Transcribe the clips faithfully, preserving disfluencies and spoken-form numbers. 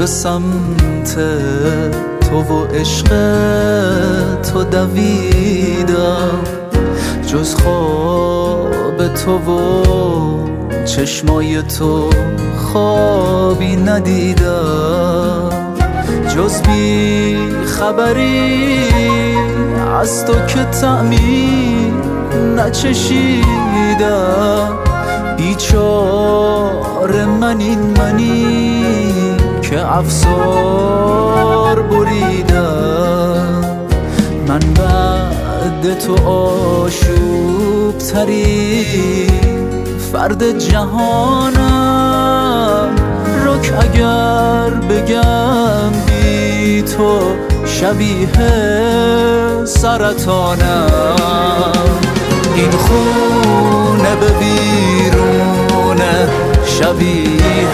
سمت تو و عشق تو دویدم، جز خواب تو و چشمای تو خوابی ندیدم، جز بی خبری از تو که طعمی نچشیدم. بیچاره من این منی که افسار بریدم، من بعد تو آشوب تری فرد جهانم، رک اگر بگم بی تو شبیه سرطانم. این خونه به بیرونه شبیه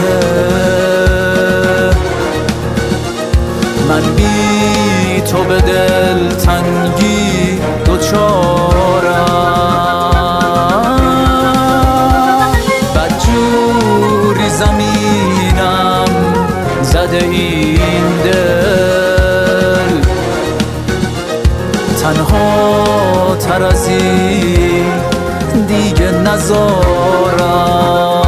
من، بی تو به دل تنگی دوچارم. بدجوری زمینم زده این دل، تنها تر از این دیگه نزارم.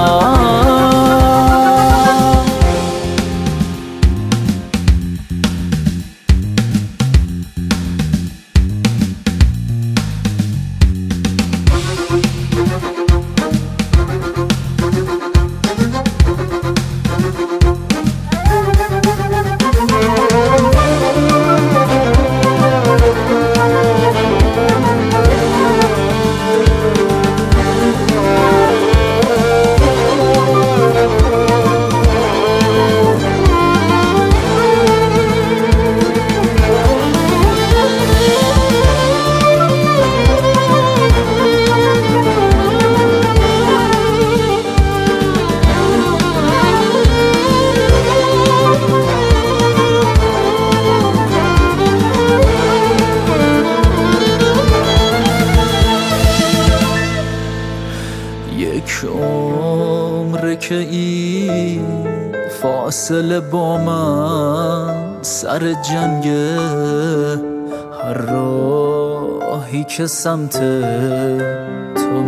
یک عمر که این فاصله با من سر جنگه، هر راهی که سمت تو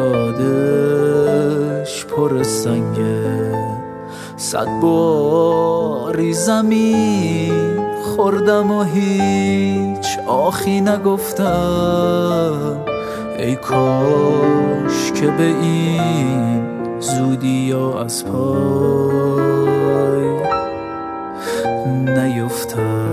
میادش پر سنگه. صد باری زمین خوردم و هیچ آخی نگفتم، ای کاش که به این زودی یا از پای نیفتم.